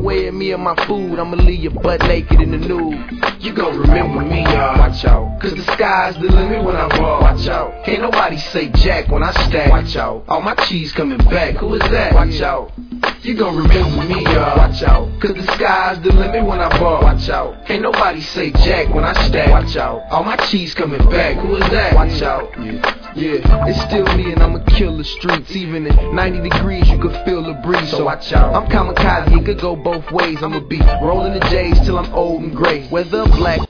way of me and my food, I'ma leave you butt naked in the nude. You gon' remember me, y'all. Watch out, cause the sky's the limit when I ball. Watch out, can't nobody say jack when I stack. Watch out, all my cheese coming back. Who is that? Watch out. You gon' remember me, y'all. Watch out, cause the sky's the limit when I ball. Watch out, can't nobody say jack when I stack. Watch out, all my cheese coming back. Who is that? Watch out. Yeah, it's still me and I'ma kill the streets. Even at 90 degrees you could feel the breeze. So watch out, I'm kamikaze, it could go both ways. I'ma be rolling the J's till I'm old and gray. Whether black